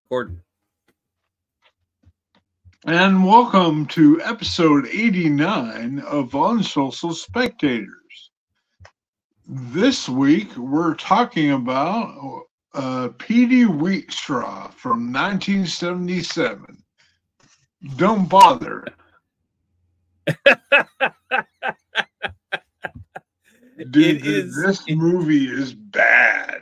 Gordon. And welcome to episode 89 of Unsocial Spectators. This week we're talking about Petey Wheatstraw from 1977. Don't bother. Dude, this movie is bad.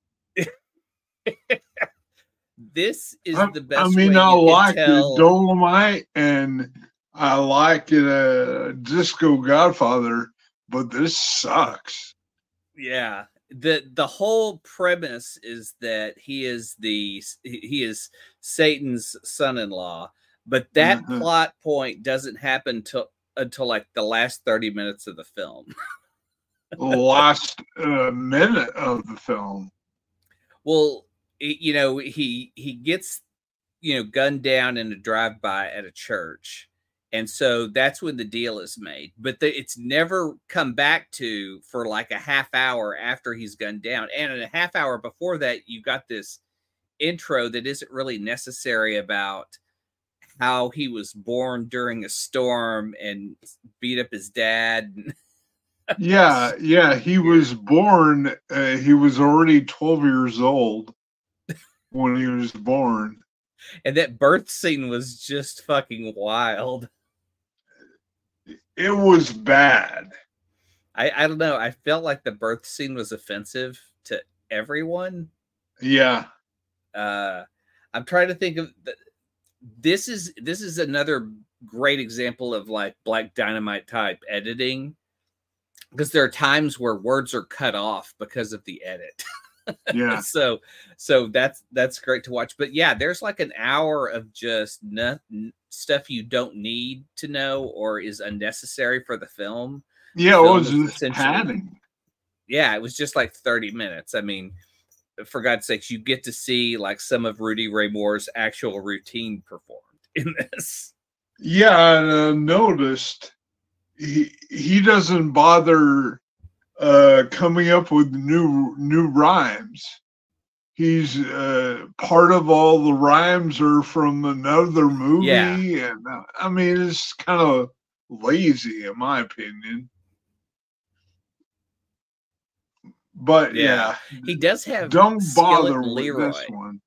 This is the best. I mean, I like the Dolomite and I like Disco Godfather, but this sucks. Yeah, the whole premise is that he is Satan's son-in-law, but that plot point doesn't happen until like the last 30 minutes of the film. The last minute of the film. Well, he gets gunned down in a drive-by at a church, and so that's when the deal is made. But it's never come back to for like a half hour after he's gunned down, and in a half hour before that, you got this intro that isn't really necessary about how he was born during a storm and beat up his dad. Yeah, he was born. He was already 12 years old when he was born. And that birth scene was just fucking wild. It was bad. I don't know. I felt like the birth scene was offensive to everyone. Yeah. I'm trying to think of this is another great example of like Black Dynamite type editing, because there are times where words are cut off because of the edit. Yeah. so that's great to watch. But yeah, there's like an hour of just stuff you don't need to know or is unnecessary for the film. Yeah, it was just padding. Yeah, it was just like 30 minutes. I mean, for God's sakes, you get to see like some of Rudy Ray Moore's actual routine performed in this. Yeah, I noticed he doesn't bother coming up with new rhymes. He's part of all the rhymes are from another movie, and I mean it's kind of lazy in my opinion. But yeah, he does have don't bother with this one.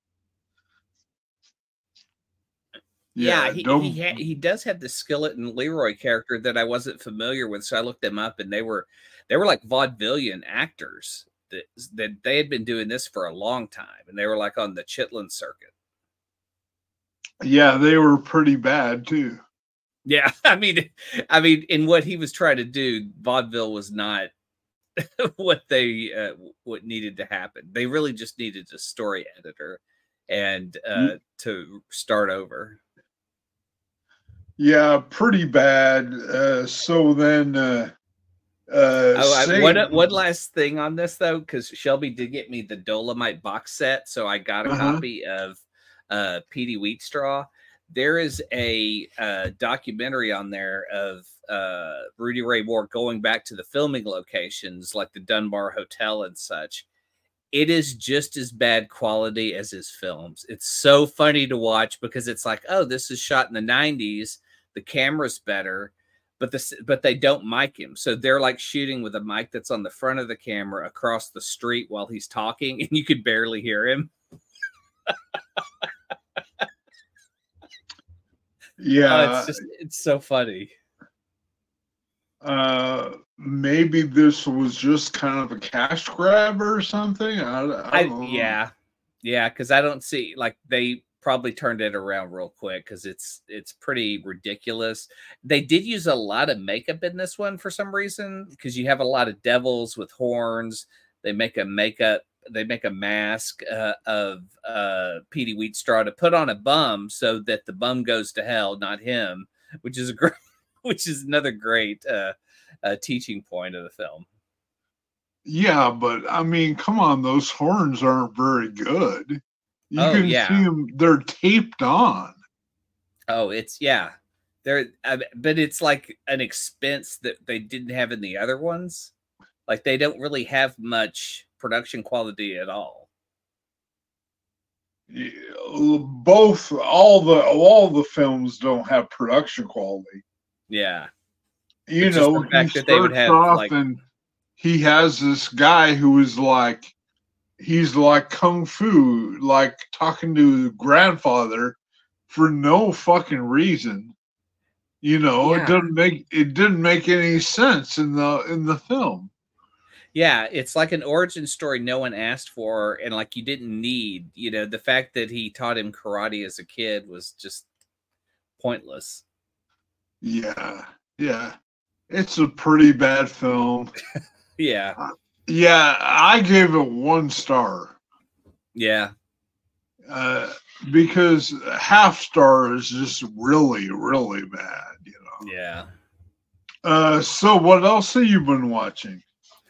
Yeah, he does have the Skillet and Leroy character that I wasn't familiar with, so I looked them up, and they were like vaudevillian actors that they had been doing this for a long time, and they were like on the Chitlin circuit. Yeah, they were pretty bad too. Yeah, I mean, in what he was trying to do, vaudeville was not what needed to happen. They really just needed a story editor and to start over. Yeah, pretty bad. So then one last thing on this though, because Shelby did get me the Dolomite box set, so I got a copy of Petey Wheatstraw. There is a documentary on there of Rudy Ray Moore going back to the filming locations like the Dunbar Hotel and such. It is just as bad quality as his films. It's so funny to watch because it's like, oh, this is shot in the 90s. The camera's better, but they don't mic him. So they're like shooting with a mic that's on the front of the camera across the street while he's talking, and you could barely hear him. Yeah, it's so funny. Maybe this was just kind of a cash grab or something. I don't know. Yeah, because I don't see, like, they probably turned it around real quick because it's pretty ridiculous. They did use a lot of makeup in this one for some reason, because you have a lot of devils with horns. They make a mask of Petey Wheatstraw to put on a bum so that the bum goes to hell, not him, which is another great teaching point of the film. Yeah, but I mean, come on, those horns aren't very good. You can see them; they're taped on. Oh, but it's like an expense that they didn't have in the other ones. Like, they don't really have much production quality at all. both all the films don't have production quality. Yeah. You know, the fact he that they would starts have off like, and he has this guy who is like, he's like kung fu, like talking to the grandfather for no fucking reason. You know, yeah, it didn't make any sense in the film. yeah, it's like an origin story no one asked for, and like you didn't need, you know, the fact that he taught him karate as a kid was just pointless. Yeah, yeah. It's a pretty bad film. Yeah, Yeah, I gave it 1 star. yeah. Uh, because half star is just really, really bad, you know. Yeah. So what else have you been watching?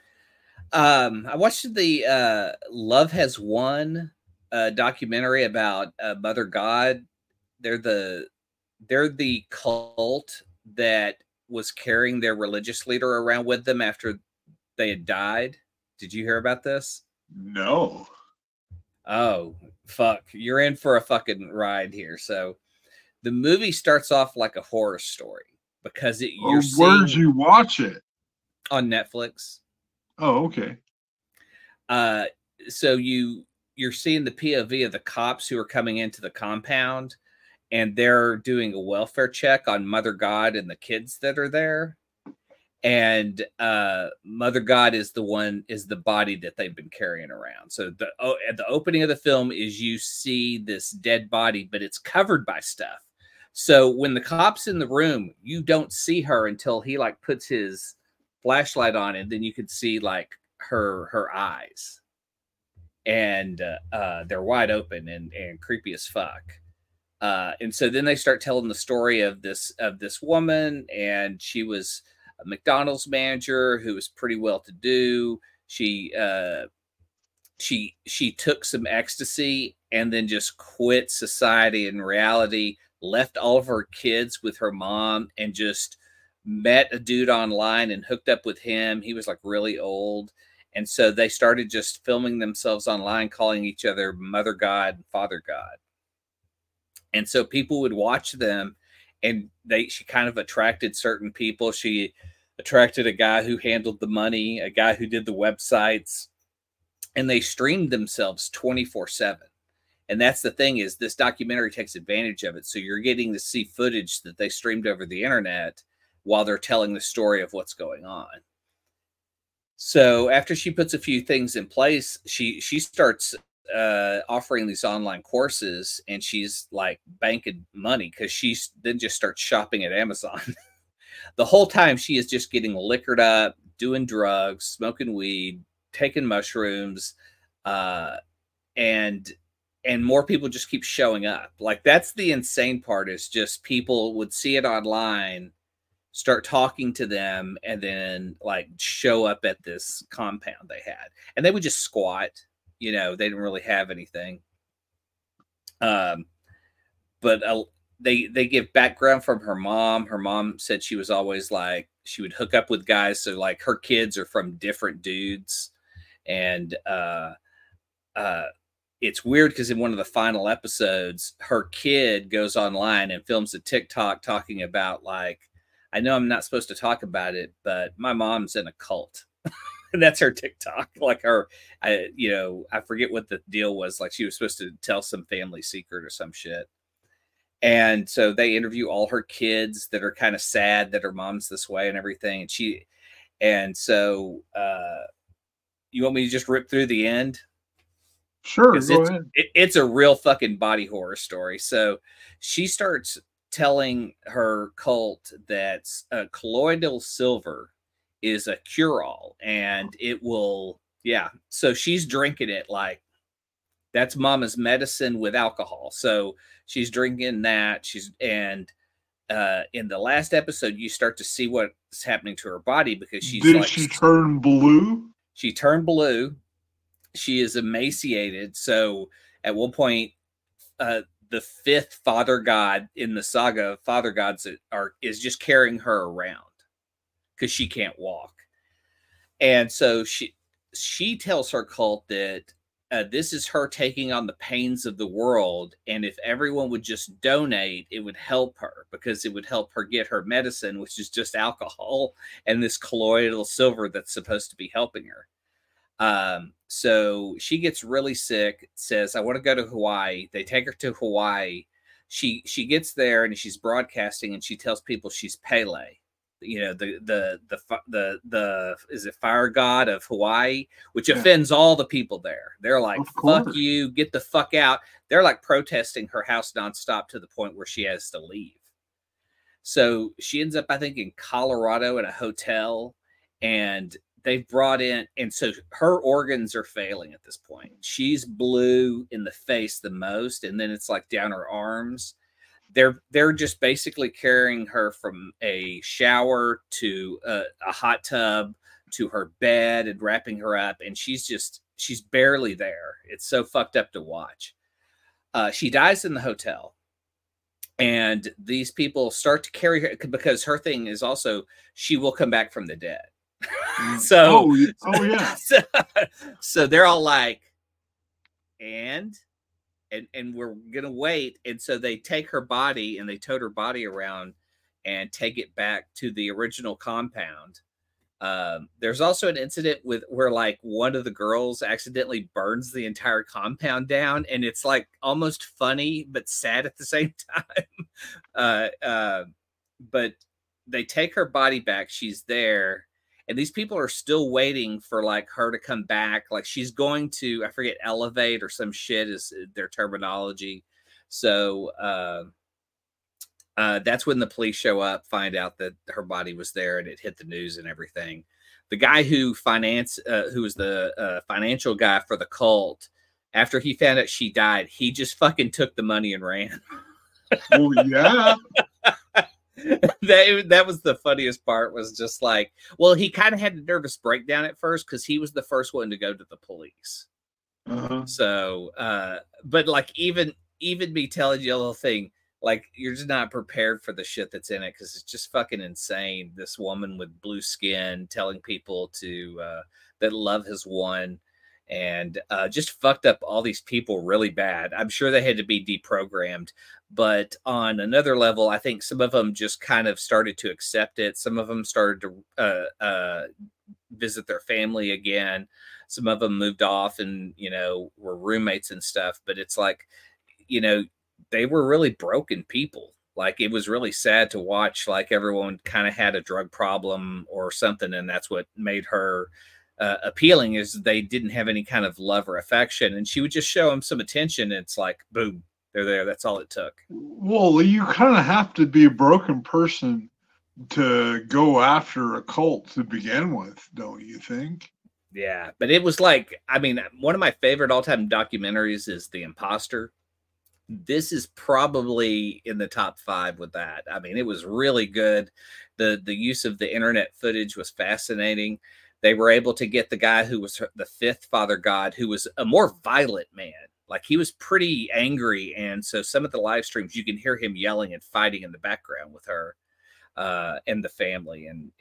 I watched the Love Has Won documentary about Mother God. They're the they're the cult that was carrying their religious leader around with them after they had died. Did you hear about this? No. Oh, fuck. You're in for a fucking ride here. So the movie starts off like a horror story because you're Where'd seeing you watch it? on Netflix. Oh, okay. Uh, so you're seeing the POV of the cops who are coming into the compound, and they're doing a welfare check on Mother God and the kids that are there. And Mother God is the body that they've been carrying around. So at the opening of the film is you see this dead body, but it's covered by stuff. So when the cop's in the room, you don't see her until he like puts his flashlight on, and then you can see like her eyes, and they're wide open and creepy as fuck. And so then they start telling the story of this woman, and she was a McDonald's manager who was pretty well to do. She took some ecstasy and then just quit society and reality, left all of her kids with her mom, and just met a dude online and hooked up with him. He was like really old. And so they started just filming themselves online, calling each other Mother God and Father God. And so people would watch them, and she kind of attracted certain people. She attracted a guy who handled the money, a guy who did the websites, and they streamed themselves 24/7. And that's the thing, is this documentary takes advantage of it. So you're getting to see footage that they streamed over the internet while they're telling the story of what's going on. So after she puts a few things in place, she starts offering these online courses, and she's like banking money because she's then just starts shopping at Amazon. The whole time she is just getting liquored up, doing drugs, smoking weed, taking mushrooms, and more people just keep showing up. Like, that's the insane part, is just people would see it online, start talking to them, and then like show up at this compound they had, and they would just squat. You know, they didn't really have anything. But they give background from her mom. Her mom said she was always like, she would hook up with guys. So like her kids are from different dudes. And it's weird because in one of the final episodes, her kid goes online and films a TikTok talking about like, I know I'm not supposed to talk about it, but my mom's in a cult. And that's her TikTok. Like I forget what the deal was. Like she was supposed to tell some family secret or some shit. And so they interview all her kids that are kind of sad that her mom's this way and everything. And so you want me to just rip through the end? Sure, go ahead. It's a real fucking body horror story. So she starts telling her cult that colloidal silver is a cure-all, and it will, yeah. So she's drinking it like that's mama's medicine with alcohol. So she's drinking that. In the last episode, you start to see what's happening to her body because Did she turn blue? She turned blue. She is emaciated. So at one point, the fifth Father God in the saga of Father Gods is just carrying her around because she can't walk. And so she tells her cult that this is her taking on the pains of the world. And if everyone would just donate, it would help her, because it would help her get her medicine, which is just alcohol and this colloidal silver that's supposed to be helping her. So she gets really sick, says, I want to go to Hawaii. They take her to Hawaii. She gets there and she's broadcasting, and she tells people she's Pele, you know, the is it fire god of Hawaii, which offends all the people there. They're like, fuck you, get the fuck out. They're like protesting her house nonstop, to the point where she has to leave. So she ends up, I think, in Colorado at a hotel, and they've brought in, and so her organs are failing at this point. She's blue in the face the most, and then it's like down her arms. They're just basically carrying her from a shower to a hot tub to her bed and wrapping her up, and she's barely there. It's so fucked up to watch. She dies in the hotel, and these people start to carry her, because her thing is also she will come back from the dead. So so they're all like, and we're gonna wait. And so they take her body and they tote her body around and take it back to the original compound. There's also an incident where like one of the girls accidentally burns the entire compound down, and it's like almost funny but sad at the same time. But they take her body back. She's there. And these people are still waiting for like her to come back. Like she's going to, I forget, elevate or some shit is their terminology. So that's when the police show up, find out that her body was there, and it hit the news and everything. The guy who was the financial guy for the cult, after he found out she died, he just fucking took the money and ran. Oh yeah. That was the funniest part, was just like, well, he kind of had a nervous breakdown at first, because he was the first one to go to the police. So but like even me telling you the whole thing, like, you're just not prepared for the shit that's in it, because it's just fucking insane. This woman with blue skin telling people to that love has won, and just fucked up all these people really bad. I'm sure they had to be deprogrammed, but on another level, I think some of them just kind of started to accept it. Some of them started to visit their family again. Some of them moved off and, you know, were roommates and stuff. But it's like, you know, they were really broken people. Like, it was really sad to watch. Like, everyone kind of had a drug problem or something, and that's what made her appealing, is they didn't have any kind of love or affection, and she would just show them some attention, and it's like, boom, they're there. That's all it took. Well, you kind of have to be a broken person to go after a cult to begin with, don't you think? Yeah, but it was like, I mean, one of my favorite all-time documentaries is The Imposter. This is probably in the top 5 with that. I mean, it was really good. The use of the internet footage was fascinating. They were able to get the guy who was the 5th Father God, who was a more violent man. Like, he was pretty angry. And so some of the live streams, you can hear him yelling and fighting in the background with her and the family. And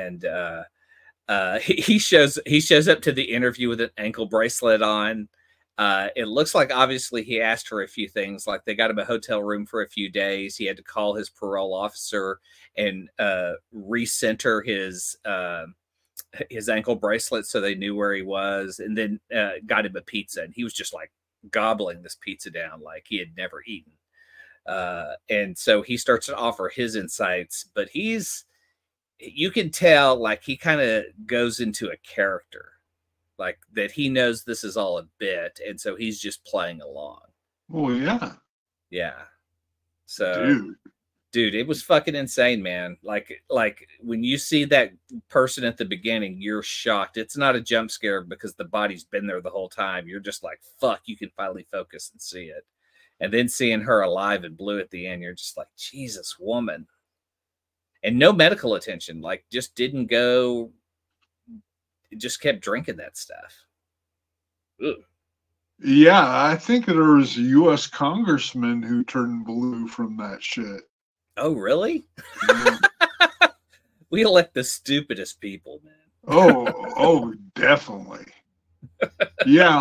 he shows up to the interview with an ankle bracelet on. It looks like obviously he asked for a few things, like they got him a hotel room for a few days. He had to call his parole officer and recenter his ankle bracelet so they knew where he was, and then got him a pizza, and he was just like gobbling this pizza down like he had never eaten. And so he starts to offer his insights, but you can tell like he kind of goes into a character, like that he knows this is all a bit, and so he's just playing along. Oh yeah. So dude, it was fucking insane, man. Like when you see that person at the beginning, you're shocked. It's not a jump scare because the body's been there the whole time. You're just like, fuck, you can finally focus and see it. And then seeing her alive and blue at the end, you're just like, Jesus, woman. And no medical attention, like just didn't go, just kept drinking that stuff. Ugh. Yeah, I think there was a U.S. congressman who turned blue from that shit. Oh, really? Yeah. We elect the stupidest people, man. Oh, definitely. Yeah,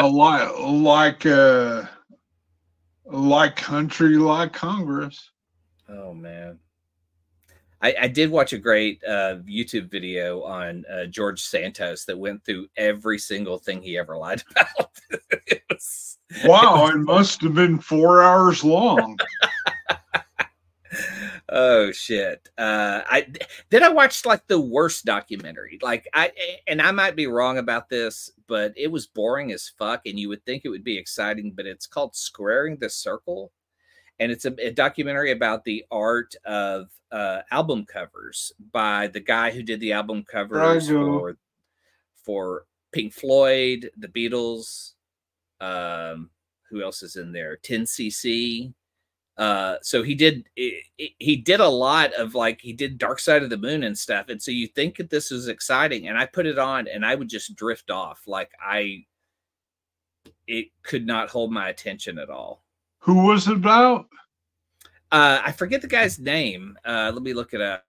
like country, like Congress. Oh man. I did watch a great YouTube video on George Santos that went through every single thing he ever lied about. It Wow, was it must have been 4 hours long. oh shit. I watched like the worst documentary. Like I might be wrong about this, but it was boring as fuck, and you would think it would be exciting, but it's called Squaring the Circle, and it's a documentary about the art of album covers by the guy who did the album covers Drago. for Pink Floyd, the Beatles. Who else is in there? 10cc. So he did a lot of like he did Dark Side of the Moon and stuff, and so you think that this is exciting, and I put it on, and I would just drift off, like it could not hold my attention at all. Who was it about? I forget the guy's name. Let me look it up.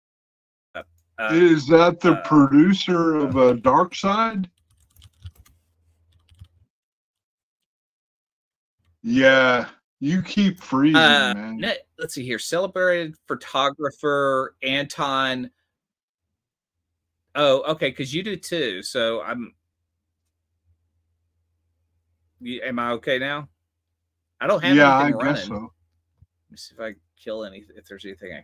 Is that the Uh, producer of Dark Side? Yeah, you keep freezing, man. let's see here. Celebrated photographer Anton. Oh, okay, because you do too. So am I okay now? I don't have Yeah, I anything guess running. so. Let me see if I kill if there's anything.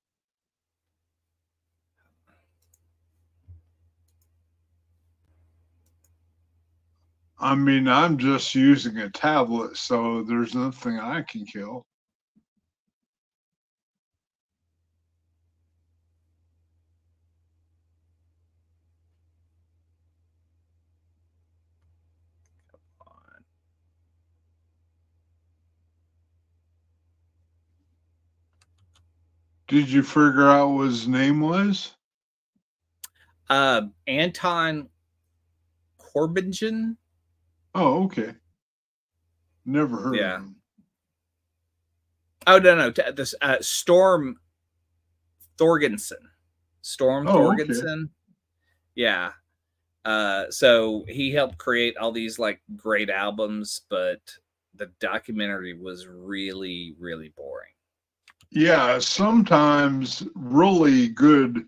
I mean, I'm just using a tablet, so there's nothing I can kill. Did you figure out what his name was? Anton Corbingen. Oh, okay. Never heard of Yeah. him. Oh no, this Storm Thorgensen. Storm Oh, okay. Thorgensen. Yeah. So he helped create all these like great albums, but the documentary was really, really boring. Yeah, sometimes really good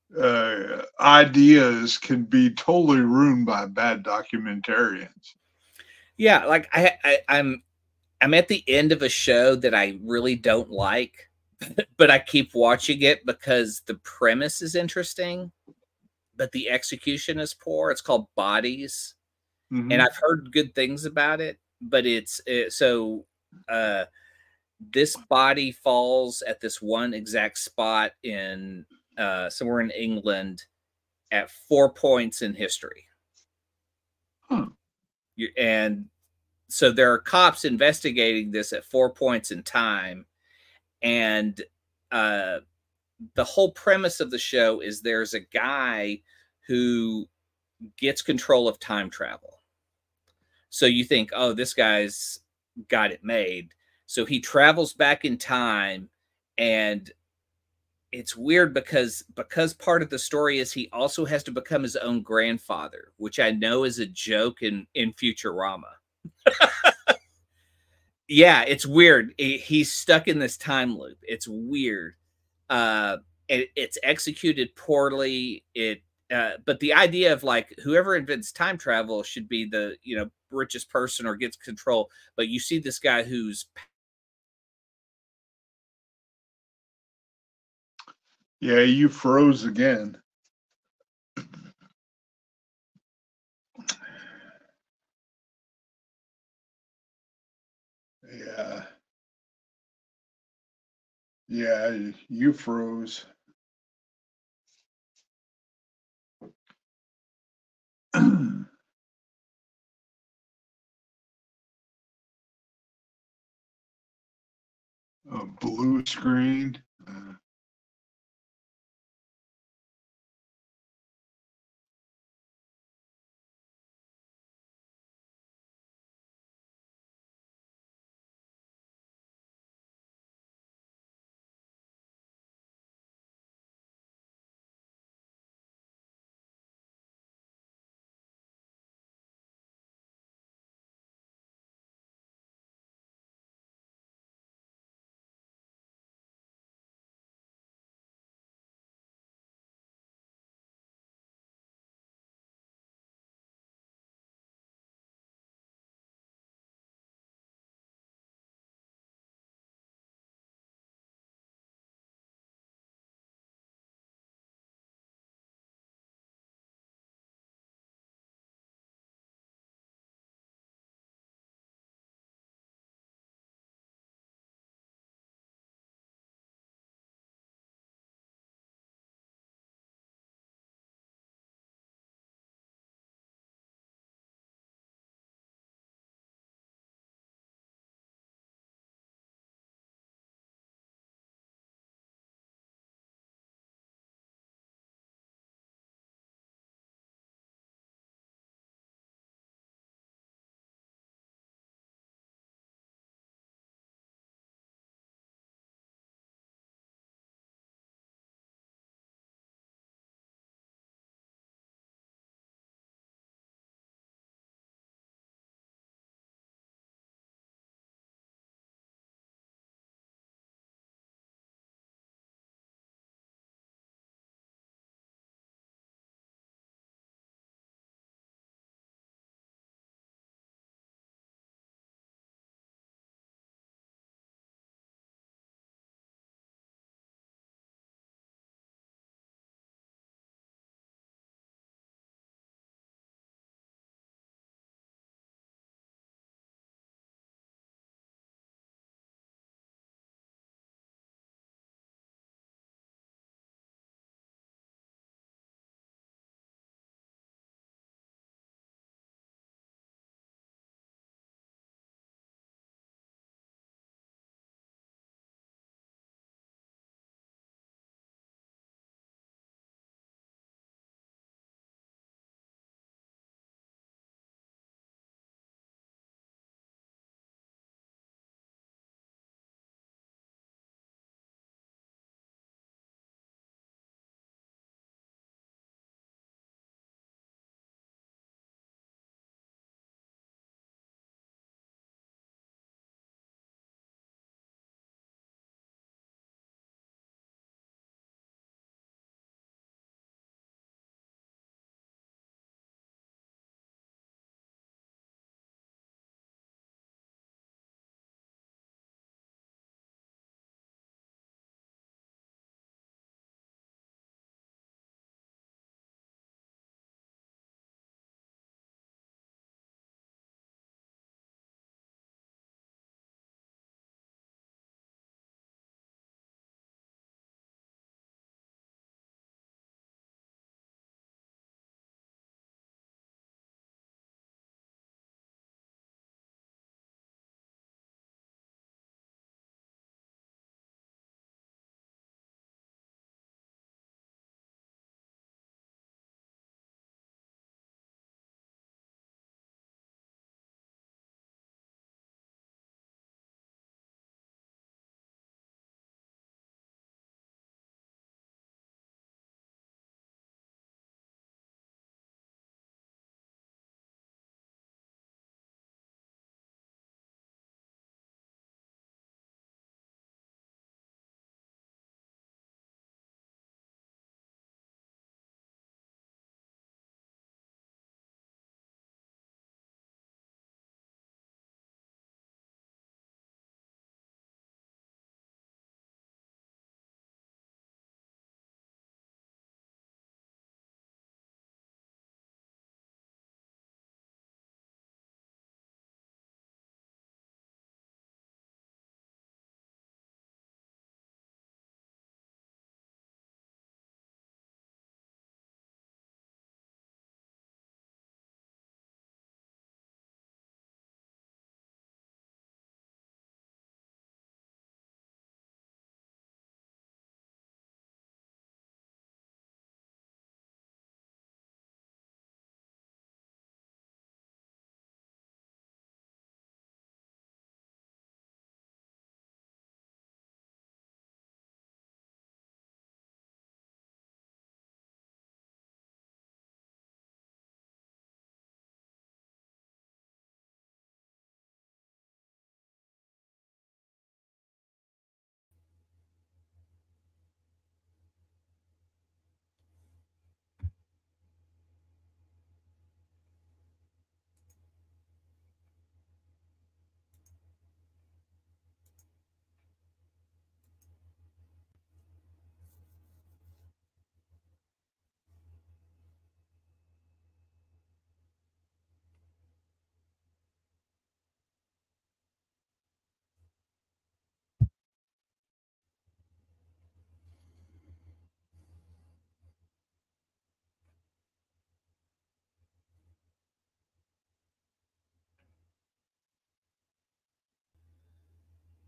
ideas can be totally ruined by bad documentarians. Yeah, like I'm at the end of a show that I really don't like, but I keep watching it because the premise is interesting, but the execution is poor. It's called Bodies, and Mm-hmm. I've heard good things about it, but so this body falls at this one exact spot in somewhere in England at 4 points in history. Huh. And so there are cops investigating this at 4 points in time, and uh, the whole premise of the show is there's a guy who gets control of time travel. So you think, oh, this guy's got it made. So he travels back in time, and it's weird because part of the story is he also has to become his own grandfather, which I know is a joke in Futurama. Yeah, it's weird. He's stuck in this time loop. It's weird. Uh, it's executed poorly. But the idea of like whoever invents time travel should be the richest person or gets control. But you see this guy who's Yeah, you froze again. Yeah. Yeah, you froze. A blue screen.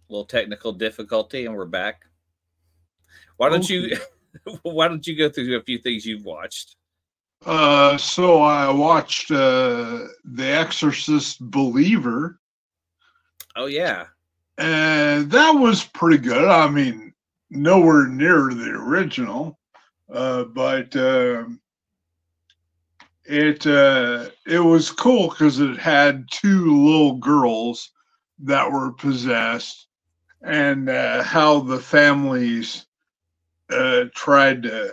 little technical difficulty, and we're back. Why don't Okay. you why don't you go through a few things you've watched? So I watched The Exorcist Believer, Oh yeah. and that was pretty good. I mean, nowhere near the original, but it was cool because it had two little girls that were possessed, and how the families tried to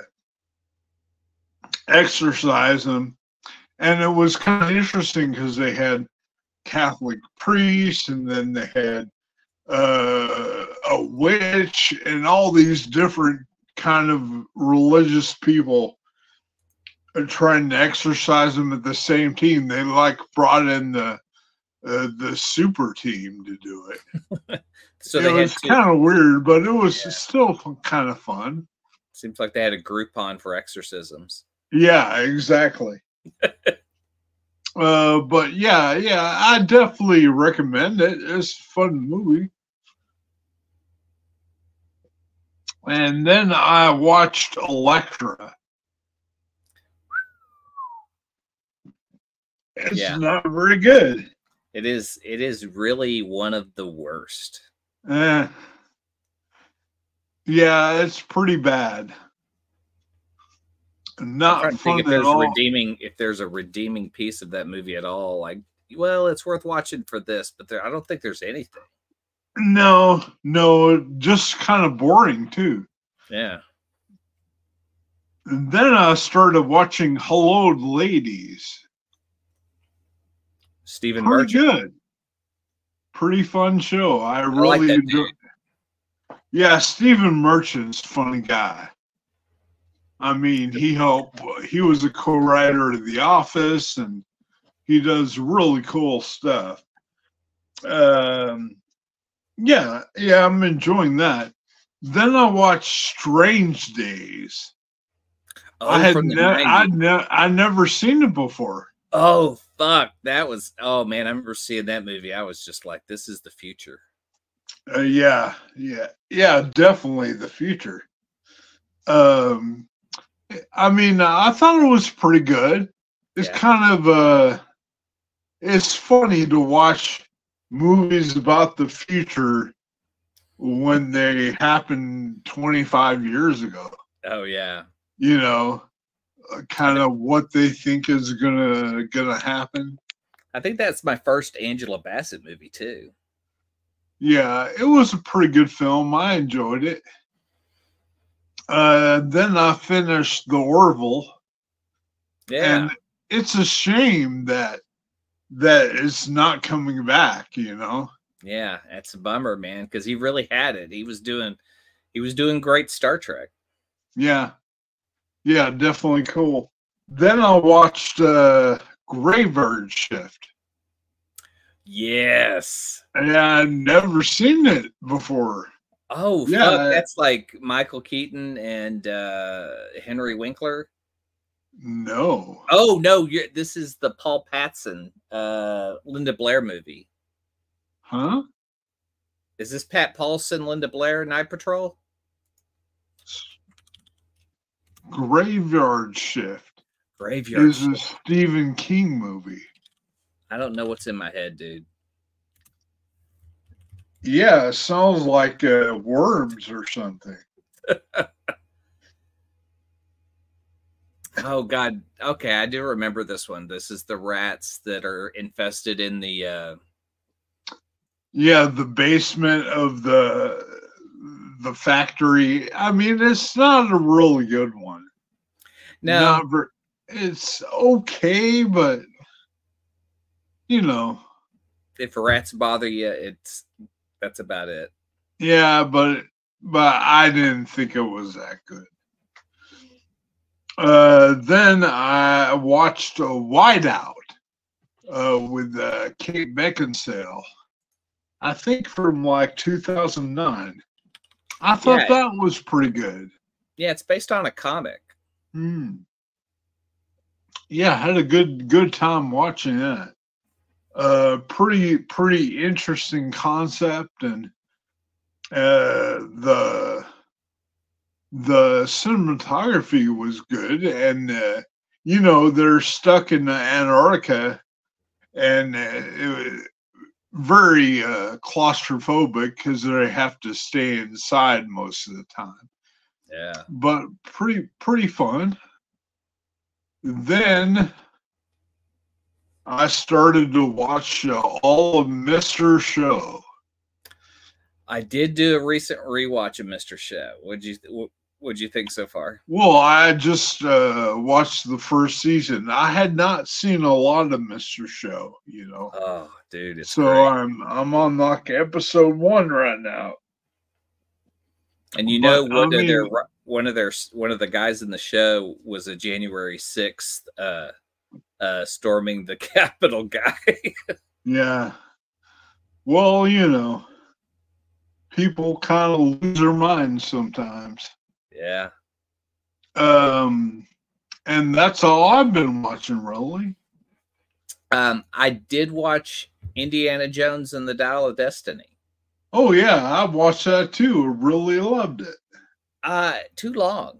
exorcise them. And it was kind of interesting because they had Catholic priests, and then they had a witch, and all these different kind of religious people trying to exorcise them at the same team. They like brought in the super team to do it. So It they had was kind of weird, but it was still kind of fun. seems like they had a Groupon for exorcisms. Yeah, exactly. But yeah, I definitely recommend it. It's a fun movie. And then I watched Elektra. It's not very good. It is really one of the worst. Yeah, it's pretty bad. Not fun if at there's all. if there's a redeeming piece of that movie at all. Like, well, it's worth watching for this, but I don't think there's anything. No, just kind of boring too. Yeah. And then I started watching Hello Ladies. Stephen Pretty Merchant. good. Pretty fun show. I really like enjoy. Yeah, Stephen Merchant's a funny guy. I mean, he was a co-writer of The Office, and he does really cool stuff. Yeah, I'm enjoying that. Then I watched Strange Days. Oh, I'd never seen it before. Oh fuck, that was, oh man, I remember seeing that movie. I was just like, this is the future. Yeah, definitely the future. I mean, I thought it was pretty good. It's kind of it's funny to watch movies about the future when they happened 25 years ago. Oh yeah. You know, kind of what they think is gonna happen. I think that's my first Angela Bassett movie too. Yeah, it was a pretty good film. I enjoyed it. Then I finished The Orville. Yeah. And it's a shame that it's not coming back, you know? Yeah, that's a bummer, man, because he really had it. He was doing great Star Trek. Yeah. Yeah, definitely cool. Then I watched Graveyard Shift. Yes. And I'd never seen it before. Oh, yeah, fuck. That's like Michael Keaton and Henry Winkler. No. Oh no, this is the Paul Patton, Linda Blair movie. Huh? Is this Pat Paulson, Linda Blair, Night Patrol? Graveyard Shift. Graveyard is a Stephen King movie. I don't know what's in my head, dude. Yeah, it sounds like Worms or something. Oh God. Okay, I do remember this one. This is the rats that are infested in the the basement of the factory. I mean, it's not a really good one. No. It's okay, but you know, if rats bother you, that's about it. Yeah, but I didn't think it was that good. Then I watched Whiteout with Kate Beckinsale. I think from like 2009. I thought that was pretty good. Yeah, it's based on a comic. Yeah, I had a good time watching that. Pretty interesting concept, and The cinematography was good, and you know, they're stuck in Antarctica, and it was very claustrophobic because they have to stay inside most of the time. Yeah, but pretty fun. Then I started to watch all of Mr. Show. I did do a recent rewatch of Mr. Show. What'd you think so far? Well, I just watched the first season. I had not seen a lot of Mr. Show, you know. Oh, dude, it's so great. I'm on like episode 1 right now. And you know, one of the guys in the show was a January 6th storming the Capitol guy. Yeah. Well, you know, people kind of lose their minds sometimes. Yeah. And that's all I've been watching, really. I did watch Indiana Jones and the Dial of Destiny. Oh yeah, I watched that too. Really loved it. Too long.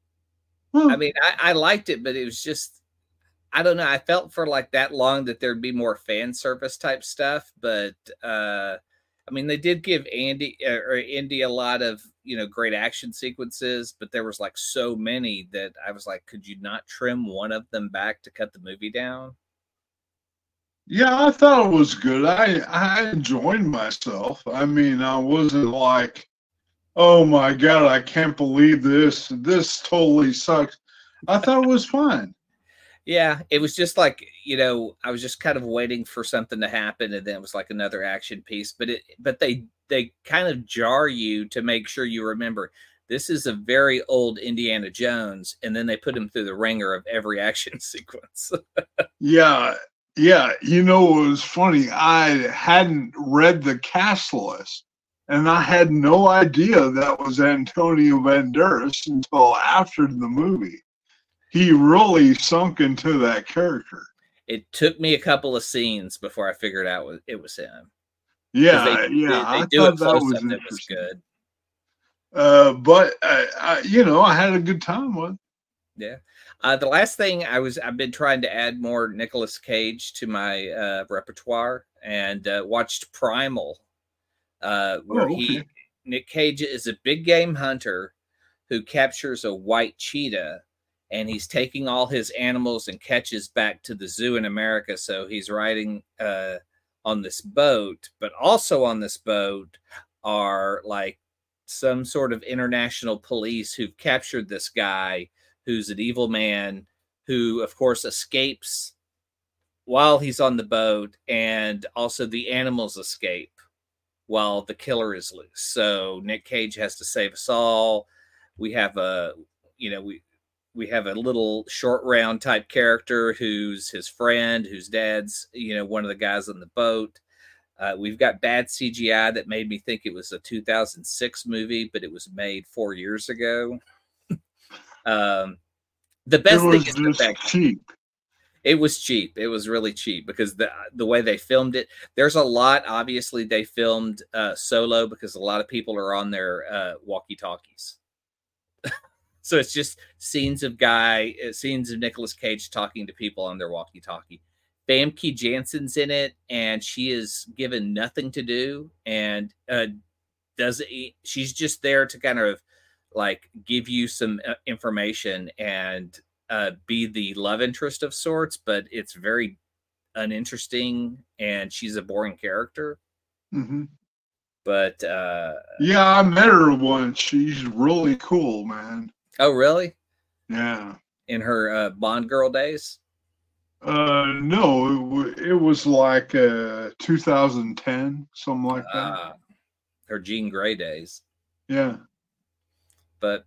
I mean, I liked it, but it was just, I don't know. I felt for like that long that there'd be more fan service type stuff, but I mean, they did give Indy a lot of, you know, great action sequences, but there was like so many that I was like, could you not trim one of them back to cut the movie down? Yeah, I thought it was good. I enjoyed myself. I mean, I wasn't like, oh my God, I can't believe this. This totally sucks. I thought it was fine. Yeah, it was just like, you know, I was just kind of waiting for something to happen, and then it was like another action piece. But they kind of jar you to make sure you remember this is a very old Indiana Jones, and then they put him through the ringer of every action sequence. Yeah, you know, it was funny. I hadn't read the cast list, and I had no idea that was Antonio Banderas until after the movie. He really sunk into that character. It took me a couple of scenes before I figured out it was him. Yeah, they do it close up. That was good. But you know, I had a good time with it. Yeah. The last thing I've been trying to add more Nicolas Cage to my repertoire, and watched Primal, where Nick Cage is a big game hunter who captures a white cheetah, and he's taking all his animals and catches back to the zoo in America. So he's riding on this boat, but also on this boat are like some sort of international police who've captured this guy who's an evil man who, of course, escapes while he's on the boat, and also the animals escape while the killer is loose. So Nick Cage has to save us all. We have we have a little short round type character who's his friend, whose dad's, you know, one of the guys on the boat. We've got bad CGI that made me think it was a 2006 movie, but it was made 4 years ago. The best thing is the fact cheap. It was cheap. It was really cheap because the way they filmed it. There's a lot. Obviously, they filmed solo because a lot of people are on their walkie-talkies. So it's just scenes of Nicolas Cage talking to people on their walkie-talkie. Famke Janssen's in it, and she is given nothing to do, and she's just there to kind of like give you some information and be the love interest of sorts, but it's very uninteresting, and she's a boring character. Mm-hmm. But yeah, I met her once. She's really cool, man. Oh, really? Yeah. In her Bond girl days? No, it was like 2010, something like that. Her Jean Grey days. Yeah. But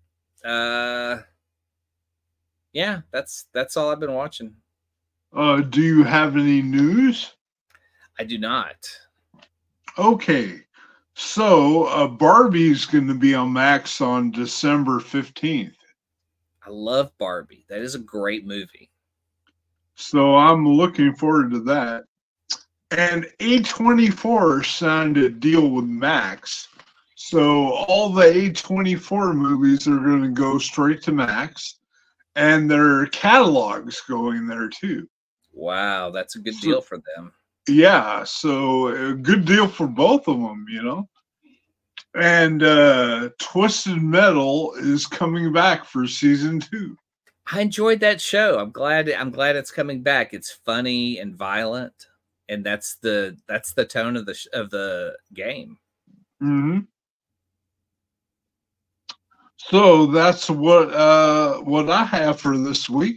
yeah, that's all I've been watching. Do you have any news? I do not. Okay. So Barbie's going to be on Max on December 15th. I love Barbie. That is a great movie. So I'm looking forward to that. And A24 signed a deal with Max. So all the A24 movies are going to go straight to Max, and their catalog's going there too. Wow, that's a good deal for them. Yeah, so a good deal for both of them, you know. And Twisted Metal is coming back for season 2. I enjoyed that show. I'm glad it's coming back. It's funny and violent, and that's the tone of the game. Mm-hmm. So that's what I have for this week.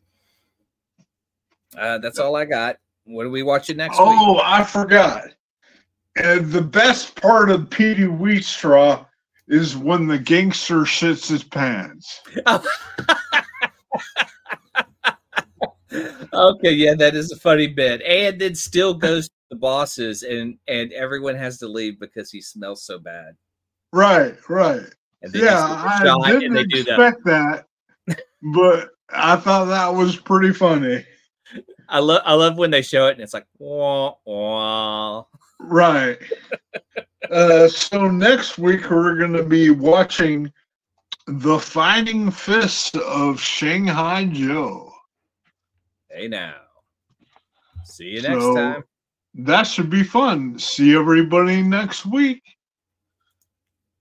That's all I got. What are we watching next week? Oh, I forgot. And the best part of Petey Wheatstraw is when the gangster shits his pants. Okay, yeah, that is a funny bit. And then still goes to the bosses, and everyone has to leave because he smells so bad. Right. And then Yeah, I didn't expect that, but I thought that was pretty funny. I love when they show it, and it's like, wah, wah. Right. So next week we're going to be watching The Fighting Fist of Shanghai Joe. Hey now. See you next time. That should be fun. See everybody next week.